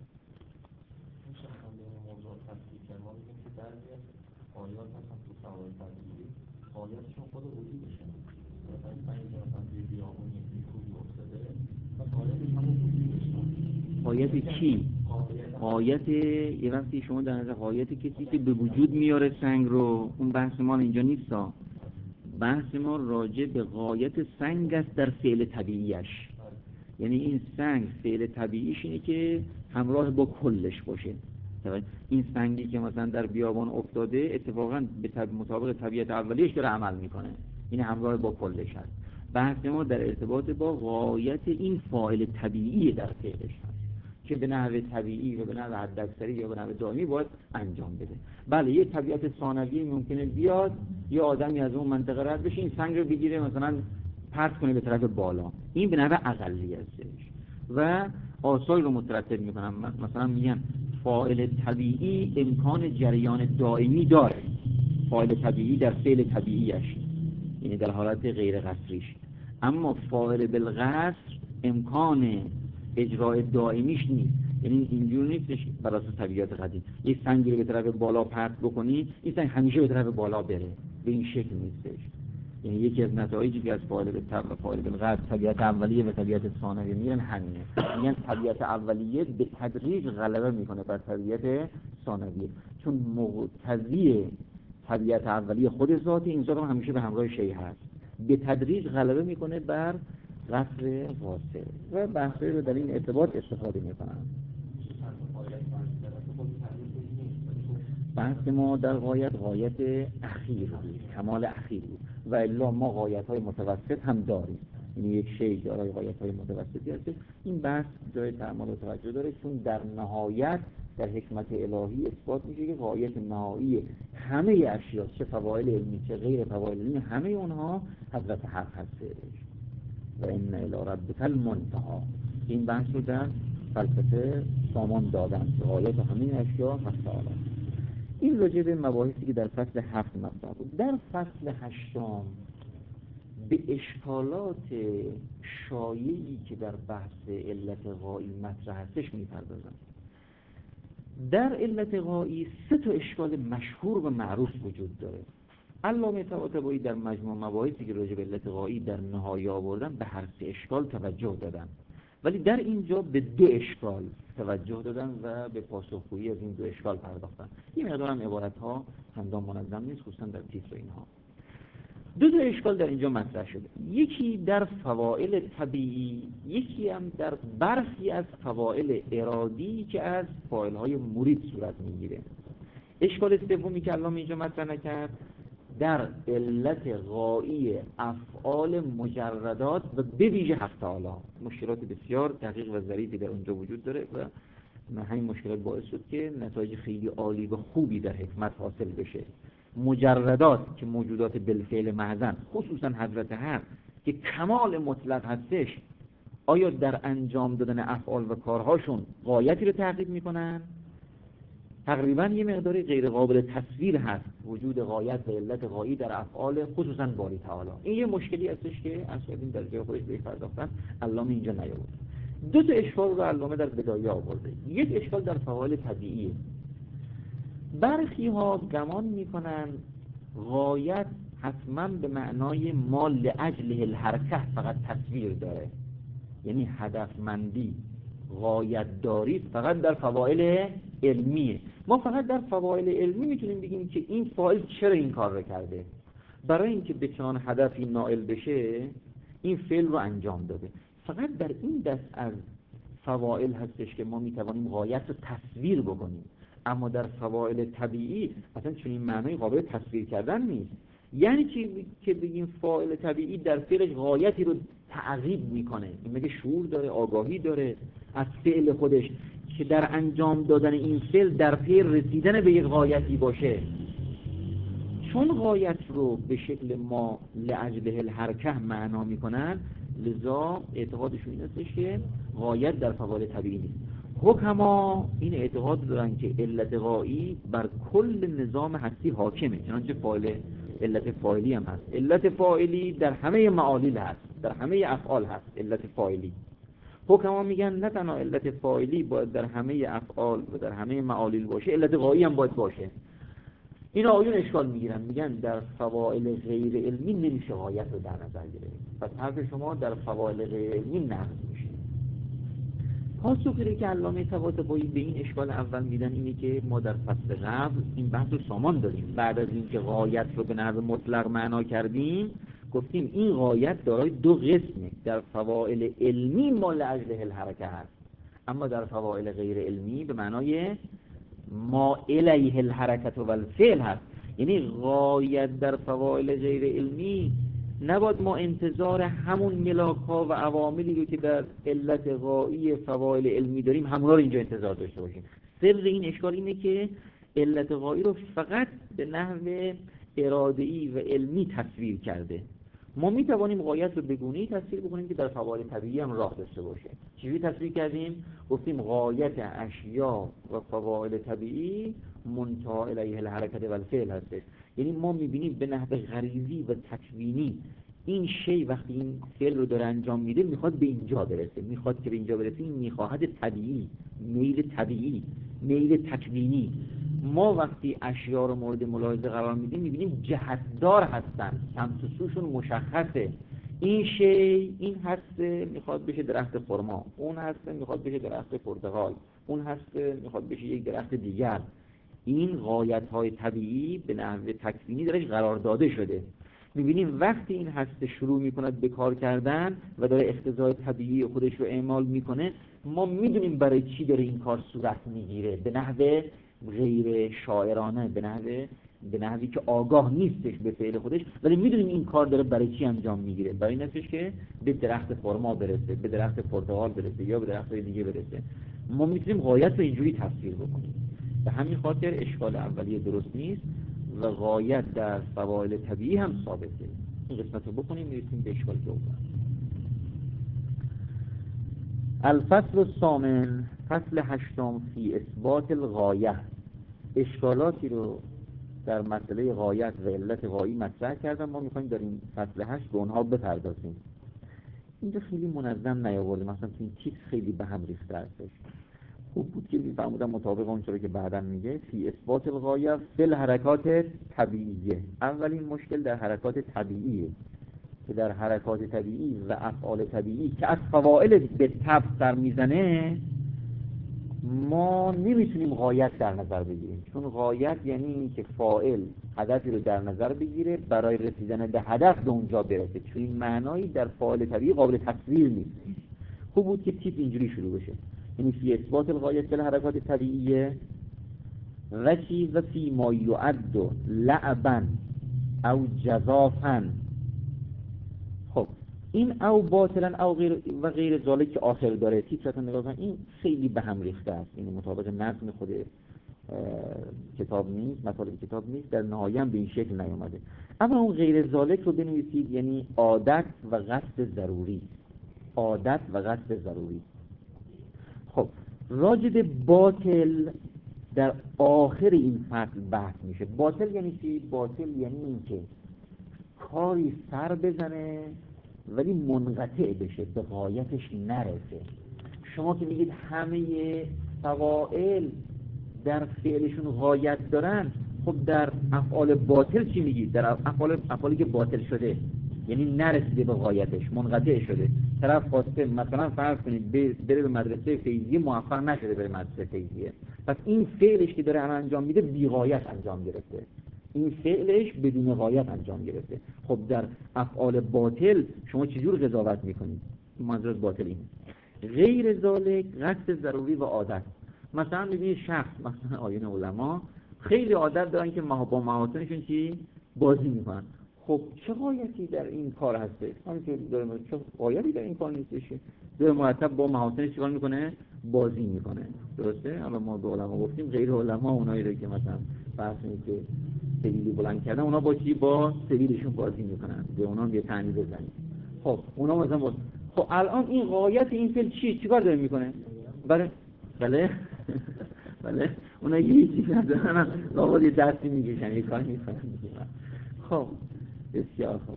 C: میشه هم به این موضوع تصدیق کرد. ما میگیم که بعضی از آیات مثلا تو فوائد طبیعی آیاتشون خود وجودشون مثلا سنگ مثلا توی بیابون یکی کوهی افتاده و آیاتش هم وجودشون.
A: آیت کی؟ آیت یه وقتی شما در نظر آیت کسی که به وجود میاره سنگ رو، اون بحث ما اینجا نیستا. بحث ما راجع به غایت سنگ است در فعل طبیعیش. یعنی این سنگ فعل طبیعیش اینه که همراه با کلش باشه. این سنگی که مثلا در بیابان افتاده اتفاقا به مطابق طبیعت اولیش داره عمل میکنه، این همراه با کلش هست. بحث ما در ارتباط با غایت این فاعل طبیعی در فعلش هست که به نحو طبیعی و به نحو حداکثری یا به نحو دائمی باید انجام بده. بله، یه طبیعت ثانوی ممکنه بیاد یه آدمی از اون منطقه رد بشه این سنگ رو بگیره مثلا پرت کنه به طرف بالا، این به نحو اقلی هستش و آثاری رو مترتب میکنن. مثلا میگن فاعل طبیعی امکان جریان دائمی داره، فاعل طبیعی در فعل طبیعیش، یعنی در حالت غیر قصریش، اما فاعل بالقصر امکان اجرای دائمیش نیست. یعنی اینجور نیستش بر اساس طبیعت قدیم یک سنگی رو به طرف بالا پرت بکنی این سنگ همیشه به طرف بالا بره، به این شکل نیستش. یعنی یکی از نتایجی که از فاعل بالقصر طبیعت اولیه و طبیعت ثانویه میگن همینه. میگن طبیعت اولیه به تدریج غلبه میکنه بر طبیعت ثانویه، چون مقتضی طبیعت اولیه خود ذات این ذات هم همیشه به همراه شی هست، به تدریج غلبه میکنه بر قصر قاصر و بحثی رو در این ارتباط استفاده میکنن. بحث ما در غایت اخیر بود، کمال اخیر بود و الا ما غایت‌های متوسط هم داریم، یعنی یک شی دارای غایت‌های متوسطی هست. این بحث جای تأمل و توجه داره چون در نهایت در حکمت الهی اثبات میشه که غایت نهایی همه اشیا چه فواعل علمی چه غیر فواعل علمی همه اونها حضرت حق هستش و ان الی ربک المنتهی. این بحث رو در فلسفه سامان دادن که غایت همین اشیا هست تعالی. این راجع به مباحثی که در فصل 7 مطرح بود. در فصل 8 به اشکالات شایعی که در بحث علت غایی مطرح هستش می‌پردازم. در علت غایی 3 اشکال مشهور و معروف وجود داره. علامه طباطبایی در مجموع مباحثی که راجع به علت غایی در نهایه آوردن به هر 3 اشکال توجه دادن، ولی در اینجا به 2 اشکال توجه دادن و به پاسخگویی از این 2 اشکال پرداختن. این مقدار هم عبارت‌ها چندان منظم نیست، خصوصا در تیتر اینها. 2 اشکال در اینجا مطرح شده، یکی در فواعل طبیعی، یکی هم در برخی از فواعل ارادی که از فاعل‌های مرید صورت می‌گیره. اشکال سومی که علامه اینجا مطرح نکرد در علت غایی افعال مجردات و به ویژه حق تعالی. مشکلات بسیار دقیق و ظریفی در اونجا وجود داره و همین مشکلات باعث شد که نتایج خیلی عالی و خوبی در حکمت حاصل بشه. مجردات که موجودات بالفعل محضن، خصوصا حضرت حق که کمال مطلق هستش، آیا در انجام دادن افعال و کارهاشون غایتی رو تحقیق میکنن؟ تقریبا یه مقداری غیر قابل تصویر هست وجود غایت و علت غایی در افعال خصوصا باری تعالی. این یه مشکلی هستش که اصلا در جای خودش بهش پرداختن، علامه اینجا نیاورد. 2 اشکال رو علامه در بدایه آورده. یک اشکال در فواعل طبیعیه. برخی ها گمان میکنن غایت حتما به معنای ما لاجله الحرکه فقط تصویر داره، یعنی هدفمندی، غایت داری فقط در فواعل علمیه. ما فقط در فواعل علمی میتونیم بگیم که این فاعل چرا این کار رو کرده، برای اینکه به چنان هدفی نائل بشه این فعل رو انجام داده. فقط در این دست از فواعل هستش که ما میتوانیم غایت رو تصویر بکنیم، اما در فواعل طبیعی اصلا چنین معنای قابل تصویر کردن نیست. یعنی چی که بگیم فاعل طبیعی در فعلش غایتی رو تعقیب میکنه؟ این مگه شعور داره، آگاهی داره از فعل خودش که در انجام دادن این فعل در پی رسیدن به یک غایتی باشه؟ چون غایت رو به شکل ما لاجله الحرکه معنا میکنن، لذا اعتقادشون این هستش که غایت در فواعل طبیعی نیست. حکما این اعتقاد دارن که علت غایی بر کل نظام هستی حاکمه، چنانچه فاعل علت فاعلی هم هست. علت فاعلی در همه معالیل هست، در همه افعال هست علت فاعلی. حکما میگن نه تنها علت فاعلی باید در همه افعال و در همه معالیل باشه، علت غایی هم باید باشه. این آیون اشکال میگیرن، میگن در فواعل غیر علمی نمیشه غایت رو در نظر گرفت، پس حرف شما در فواعل غیر علمی نقض میشه. پاسخی که علامه طباطبایی به این اشکال اول میدن اینه که ما در فصل قبل این بحث رو سامان داریم. بعد از اینکه غایت رو به نحو مطلق معنا کردیم، گفتیم این غایت دارای 2 قسمه. در فواعل علمی ما لاجله الحرکه هست، اما در فواعل غیر علمی به معنای ما الیه الحرکت و الفعل هست. یعنی غایت در فواعل غیر علمی نباید ما انتظار همون ملاک‌ها و عواملی رو که در علت غایی فواعل علمی داریم همون رو اینجا انتظار داشته باشیم. سر این اشکال اینه که علت غایی رو فقط به نحو اراده‌ای و علمی تصویر کرده. ما میتوانیم غایت رو به گونه‌ای تصویر بکنیم که در فواعل طبیعی هم راه داشته باشه. چجوری تصویر کردیم؟ گفتیم غایت اشیا و فواعل طبیعی منتهی الیه الحرکت و الفعل هستش. یعنی ما میبینیم به نحو غریزی و تکوینی این شی وقتی این فعل رو داره انجام میده میخواد به اینجا برسه، میخواد که به اینجا برسه. این میخواهد طبیعی، میل تکوینی. ما وقتی اشیا رو مورد ملاحظه قرار میدیم میبینیم جهتدار هستن، سمت و سوشون مشخصه. این شی این هسته میخواد بشه درخت خرما، اون هسته میخواد بشه درخت پرتقال، اون هسته میخواد بشه یک درخت دیگر. این غایت‌های طبیعی به نحو تکوینی درش قرار داده شده. می‌بینیم وقتی این هسته شروع می‌کند به کار کردن و داره اقتضای طبیعی خودش رو اعمال می‌کنه، ما می‌دونیم برای چی داره این کار صورت می‌گیره، به نحو غیر شاعرانه، به نحوی که آگاه نیستش به فعل خودش، ولی می‌دونیم این کار داره برای چی انجام می‌گیره. برای این هستش که به درخت خرما برسه، به درخت پرتقال برسه یا به درخت‌های دیگه برسه. ما می‌تونیم غایت رو اینجوری تفسیر بکنیم. به همین خاطر اشکال اولیه درست نیست و غایت در فواعل طبیعی هم ثابته. این قسمت رو بکنیم میرسیم به اشکال دوم. الفصل الثامن، فصل هشتم، فی اثبات الغایه. اشکالاتی رو در مسئله غایت و علت غایی مطرح کردم. ما میخوایم در این فصل 8 به اونها بپردازیم. اینجا خیلی منظم نیاورده، مثلا این تیکس خیلی به هم ریخته هستش. خوب بود که میفهمودم مطابق اونطوری که بعدا میگه فی اثبات الغایه فی الحرکات طبیعیه. اولین مشکل در حرکات طبیعیه که در حرکات طبیعی و افعال طبیعی که از فواعل به طبع سر میزنه ما نمیتونیم غایت در نظر بگیریم، چون غایت یعنی این که فاعل هدفی رو در نظر بگیره برای رسیدن به هدف به اونجا برسه، چون این معنایی در فاعل طبیعی قابل تصویر نیست. خوب بود که تیپ اینجوری شروع بشه، یعنی فی اثبات الغایه فی الحرکات طبیعیه و چی و فی ما یعد لعبا او جزافا. خب این او باطلا او غیر و غیر ذالک که آخر داره تیتراتو نگاه کن، این خیلی به هم ریخته است، این مطابق نظم خود کتاب نیست، مطالب کتاب نیست، در نهایت هم به این شکل نیومده. اما اون غیر ذالک رو بنویسید، یعنی عادت و قصد ضروری. عادت و قصد ضروری. خب راجع باطل در آخر این فصل بحث میشه. باطل یعنی چی؟ باطل یعنی این که کاری سر بزنه ولی منقطع بشه، به غایتش نرسه. شما که میگید همه فواعل در فعلشون غایت دارن، خب در افعال باطل چی میگید؟ در افعالی که باطل شده یعنی نرسیده به غایتش، منقطع شده، طرف خواسته مثلا فرض کنید بره به مدرسه فیضیه، موفق نشده بره مدرسه فیضیه، پس این فعلش که داره انجام میده بی غایت انجام گرفته، این فعلش بدون غایت انجام گرفته. خب در افعال باطل شما چجور قضاوت میکنید؟ منظور باطل اینه. غیر ذالک قصد ضروری و عادت. مثلا ببینید شخص، مثلا آیین علما خیلی عادت دارن که با محاسنشون چی؟ بازی میکنن. خب چه غایتی در این کار هسته؟ همینطور داره، چه غایتی در این کار نیستش؟ داره مرتب با محاسنش چیکار میکنه؟ بازی میکنه. درسته؟ حالا ما به علما گفتیم غیر علما اونایی رو که مثلا فرض کنید که سبیلی بلند کردن، اونا با چی؟ با سبیلشون بازی میکنن، به اونا هم یه طعنه بزنید. خب اونا مثلا خب الان این غایت این فعل چیکار داره میکنه؟ بله بله اونا یه چیزی ندارن، لابد یه دستی میکشن، یه کاری میکنن. خب بسیار خوب.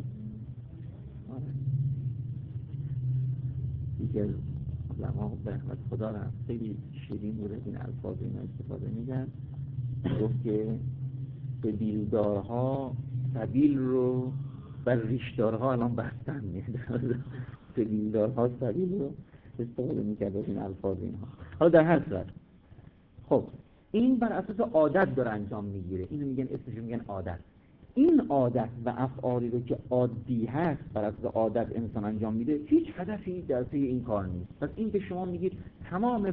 A: دیگه علما به رحمت خدا رحم خیلی شیرین بوده این الفاظ اینا استفاده میگن. گفت که سبیلدارها سبیل رو بر ریشدارها الان بستن میده. سبیلدارها سبیل رو استفاده میکرد این الفاظ اینها. حالا در هر صورت خب این بر اساس عادت داره انجام میگیره، اینو میگن اسمش میگن عادت. این عادت و افعالی رو که عادی هست بر اساس عادت انسان انجام میده، هیچ هدفی در پی این کار نیست. پس این که شما میگید تمام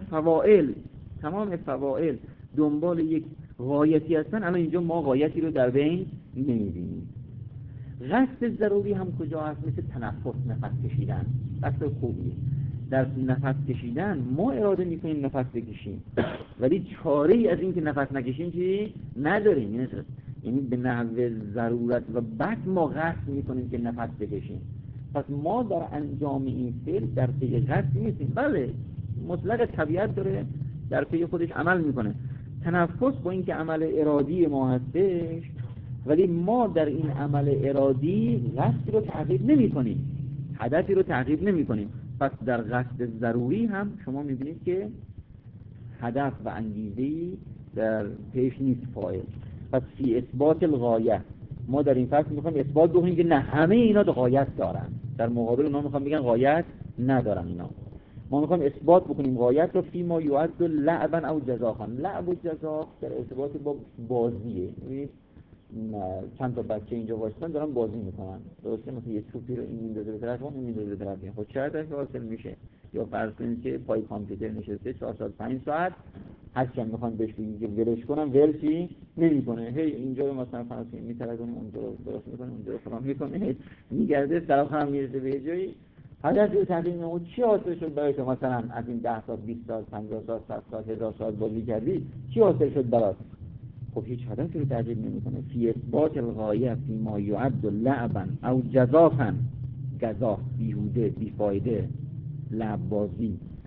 A: فواعل دنبال یک غایتی هستن، الان اینجا ما غایتی رو در بین نمیبینیم. قصد ضروری هم کجا هست؟ مثل تنفس، نفس کشیدن. قصد خوبیه. در نفس کشیدن ما اراده میکنیم نفس بکشیم، ولی چاره ای از این که نفس نکشیم چی؟ نداریم. یعنی به نحو ضرورت و بعد ما قصد میکنیم که نفس بکشیم. پس ما در انجام این فعل در پی قصد نیستیم. بله مطلق طبیعت داره در پی خودش عمل میکنه. تنفس با اینکه عمل ارادی ما هستش، ولی ما در این عمل ارادی قصدی رو تعقیب نمیکنیم، هدفی رو تعقیب نمیکنیم. پس در قصد ضروری هم شما میبینید که هدف و انگیزه‌ای در پیش نیست فاعل. پس فی اثبات الغایه ما در این فصل میخوایم اثبات بکنیم که نه همه اینا غایت دارن، در مقابل اونا میخوام بگن غایت ندارن. اینا ما میخوایم اثبات بکنیم غایت رو فی ما یعد لعبا او جزاء. لعب و جزاء در ارتباط با بازیه. چند تا بچه اینجا واشتن دارن بازی میکنن، درسته؟ مثلا یه توپی رو این میندازه به طرف اون، این میندازه به طرف این. خب چه هدفی حاصل میشه؟ یا فرض کنید که پای کامپیوتر نشسته 4 ساعت 5 ساعت، هر چند میخوان بهش بگید که ولش کنم، ولشی نمیکنه. هی اینجا رو مثلا فرض کنید میترازونه، اونجا رو درست میکنه، اونجا رو فلان میکنه، میگرده طرف هم میرسه به جایی. هدف رو تحقیق نمود چی حاصل شد برای تو؟ مثلا از این 10 سال 20 سال 50 سال 100 سال 1000 سال بازی کردی، چی حاصل شد برات؟ خب هیچ هدفی رو تعقیب نمیکنه. فی اثبات الغایه فی ما یعد لعبا او جزافا، گزاف بیهوده بیفایده، لعب بازی،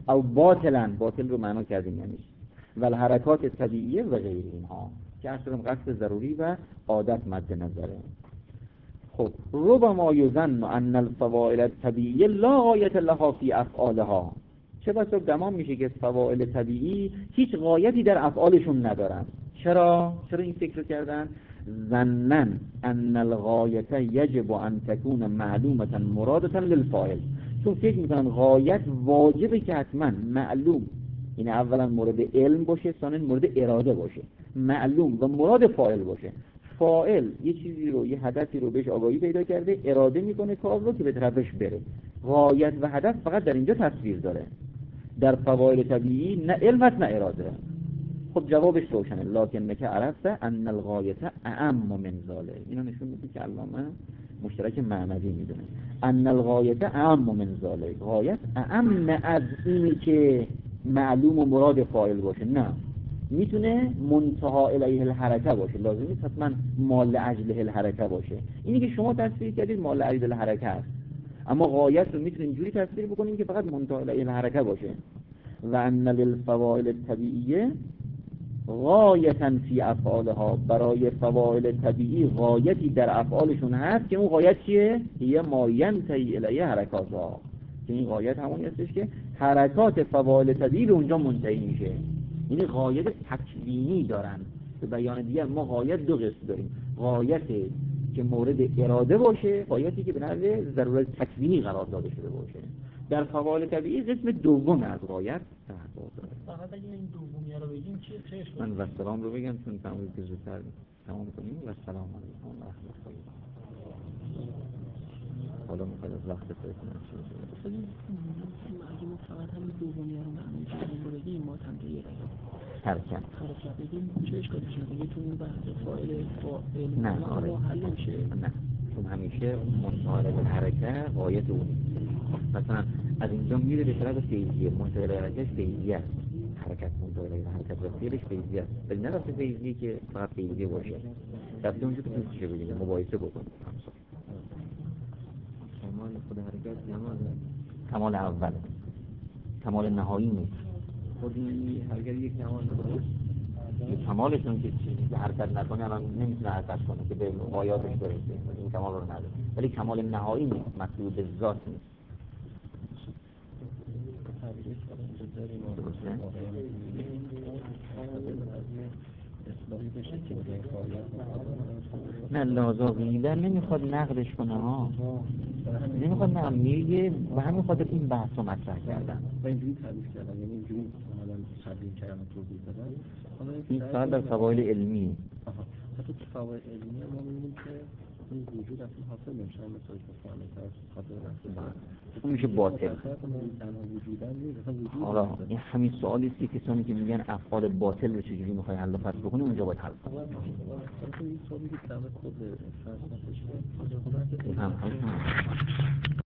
A: او باطلا، باطل رو معنا کردیم یعنی و حرکات طبیعیه و غیر اینها که اصلا قصد ضروری و عادت مد نظره. خب ربما یظن ان الفواعل الطبیعیه لا غایت لها فی افعالها، چه بسا گمان میشه که فواعل طبیعی هیچ غایتی در افعالشون ندارن. چرا این فکر کردن؟ ظنن ان الغایت یجب ان تکون معلومه مرادة للفاعل، چون فکر میکنن غایت واجبه که حتما معلوم، این اولا مورد علم باشه، ثانیا مورد اراده باشه، معلوم و مراد فاعل باشه. فاعل یه چیزی رو، یه هدفی رو بهش آگاهی پیدا کرده، اراده میکنه کار رو که به طرفش بره. غایت و هدف فقط در اینجا تصویر داره، در فواعل طبیعی نه علم است نه اراده. خب جوابش روشنه، لکن که عرفت ان الغایت اعم من ذلک، اینو نشون میده که علامه مشترک معنوی میدونه. ان الغایت اعم من ذلک، غایت اعم از اینی که معلوم و مراد فاعل باشه، نه میتونه منتها الیه الحرکه باشه، لازم نیست حتما مال اجله الحرکه باشه. اینی که شما تصویر کردید مال اجله الحرکه است، اما غایت رو میتونیم جوری تصویر بکنیم که فقط منتها الیه الحرکه باشه. و ان للفواعل الطبیعیه غایتا فی افعالها، برای فواعل طبیعی غایتی در افعالشون هست که اون غایت چیه؟ هی ما ینتهی الیه حرکاتها، که این غایت همونی هستش که حرکات فواعل طبیعی به اونجا منتهی میشه. یعنی غایت تکوینی دارن. به بیان دیگر ما غایت دو قسم داریم، غایت که مورد اراده باشه، غایتی که به نحو ضرورت تکوینی قرار داده شده باشه. در فواعل طبیعی قسم دوم از غایت تحقق داره.
B: فقط اگه این دومیه رو بگیم چه
A: من و سلام رو بگم چون تمام که زودتر تمام کنیم. و سلام علیکم و رحمت الله. حالا میخواد از وقت فکرم چیزی
B: اگه ما فقط همین دومیه رو معنی دوم رو بگیم ما تنجیه
A: حرکت
B: بگیم چه اشکالی شده؟ بگیم تو این بحث فاعل
A: نه آره
B: حل میشه؟
A: نه، چون همیشه منتهی الحرکه غایت اون. مثلا از اینجا میره به طرف فیضیه، منتهی الحرکه فیضیه است، حرکت منتهی الحرکت و فعلش فیضیه است، ولی نه رفته فیضیه که فقط فیضیه باشه، رفته اونجا که توش چه بگیم مباحثه بکنیم. کمال خود حرکت کمال اول، کمال نهایی نیست. خودی حرکت یک کمال کمالشون که حرکت نکنه الان نمیتونه حرکت کنه که به غایاتش برسه، این کمال رو نداره، ولی کمال نهایی نیست، مطلوب به ذات نیست. نه لازاقی در نمیخواد نقدش کنه ها، نمیخواد نقد میگه و همین خاطر این بحث رو مطرح کردن
C: و اینجوری تعریف کردن، یعنی اینجوری مثلا تبیین کردن توضیح دادن.
A: این فقط در فواعل علمی.
C: حتی تو فواعل علمی ما می‌بینیم که این وجود اصلا حاصل نمیشه، مثلا که خاطر
A: اون میشه باطل. حالا این همین سوالی است که کسانی که میگن افعال باطل رو چجوری میخوای حل و فصل بکنی اونجا باید حل کنی.
C: این سوالی که در خود فلسفه